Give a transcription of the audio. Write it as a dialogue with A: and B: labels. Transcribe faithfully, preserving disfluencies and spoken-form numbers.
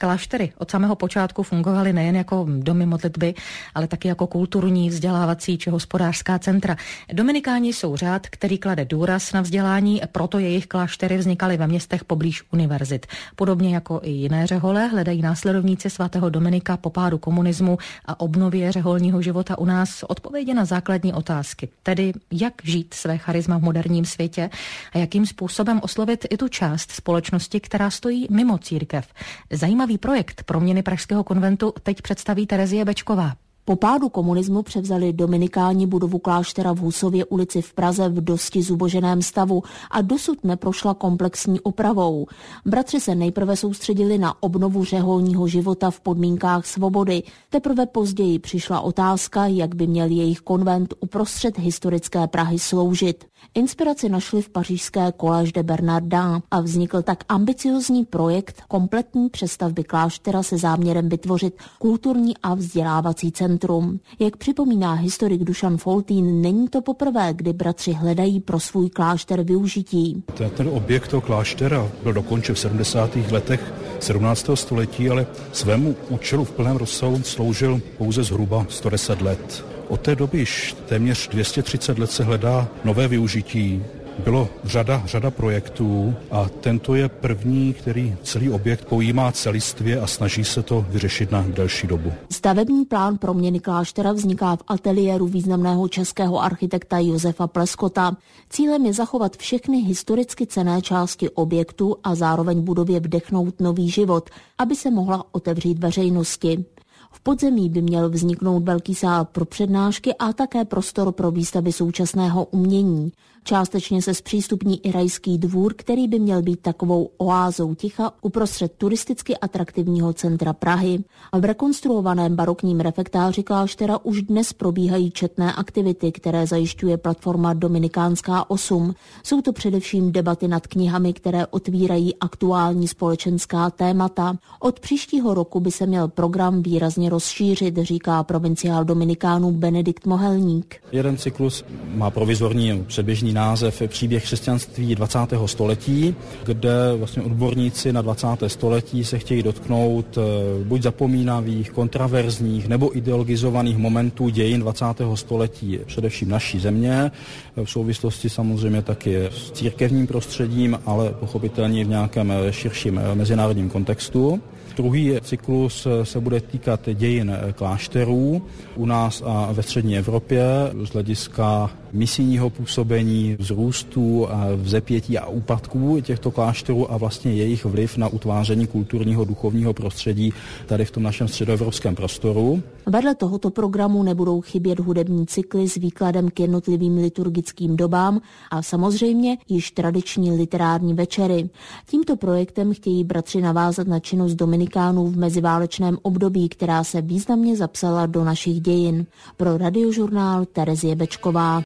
A: Kláštery od samého počátku fungovaly nejen jako domy modlitby, ale taky jako kulturní, vzdělávací či hospodářská centra. Dominikáni jsou řád, který klade důraz na vzdělání, proto jejich kláštery vznikaly ve městech poblíž univerzit. Podobně jako i jiné řehole hledají následovníci svatého Dominika po pádu komunismu a obnově řeholního života u nás odpovědi na základní otázky. Tedy jak žít své charisma v moderním světě a jakým způsobem oslovit i tu část společnosti, která stojí mimo církev. Zajímavý projekt proměny pražského konventu teď představí Terezie Bečková.
B: Po pádu komunismu převzali dominikáni budovu kláštera v Husově ulici v Praze v dosti zuboženém stavu a dosud neprošla komplexní opravou. Bratři se nejprve soustředili na obnovu řeholního života v podmínkách svobody. Teprve později přišla otázka, jak by měl jejich konvent uprostřed historické Prahy sloužit. Inspiraci našli v pařížské Collège de Bernardin a vznikl tak ambiciozní projekt kompletní přestavby kláštera se záměrem vytvořit kulturní a vzdělávací centrum. Jak připomíná historik Dušan Foltín, není to poprvé, kdy bratři hledají pro svůj klášter využití.
C: Ten, ten objekt toho kláštera byl dokončen v sedmdesátých letech sedmnáctého století, ale svému účelu v plném rozsahu sloužil pouze zhruba sto deset let. Od té doby již téměř dvě stě třicet let se hledá nové využití. Bylo řada, řada projektů a tento je první, který celý objekt pojímá celistvě a snaží se to vyřešit na delší dobu.
B: Stavební plán proměny kláštera vzniká v ateliéru významného českého architekta Josefa Pleskota. Cílem je zachovat všechny historicky cenné části objektu a zároveň budově vdechnout nový život, aby se mohla otevřít veřejnosti. V podzemí by měl vzniknout velký sál pro přednášky a také prostor pro výstavy současného umění. Částečně se zpřístupní i rajský dvůr, který by měl být takovou oázou ticha uprostřed turisticky atraktivního centra Prahy. A v rekonstruovaném barokním refektáři kláštera už dnes probíhají četné aktivity, které zajišťuje platforma Dominikánská osm. Jsou to především debaty nad knihami, které otvírají aktuální společenská témata. Od příštího roku by se měl program výrazně rozšířit, říká provinciál Dominikánů Benedikt Mohelník.
D: Jeden cyklus má provizorní předběžný název Příběh křesťanství dvacátého století, kde vlastně odborníci na dvacáté století se chtějí dotknout buď zapomínavých, kontraverzních nebo ideologizovaných momentů dějin dvacátého století, především naší země, v souvislosti samozřejmě taky s církevním prostředím, ale pochopitelně v nějakém širším mezinárodním kontextu. Druhý cyklus se bude týkat dějin klášterů u nás a ve střední Evropě z hlediska misijního působení, vzrůstu, vzepětí a úpadků těchto klášterů a vlastně jejich vliv na utváření kulturního duchovního prostředí tady v tom našem středoevropském prostoru.
B: Vedle tohoto programu nebudou chybět hudební cykly s výkladem k jednotlivým liturgickým dobám a samozřejmě již tradiční literární večery. Tímto projektem chtějí bratři navázat na činnost Dominikánů v meziválečném období, která se významně zapsala do našich dějin. Pro Radiožurnál Terezie Bečková.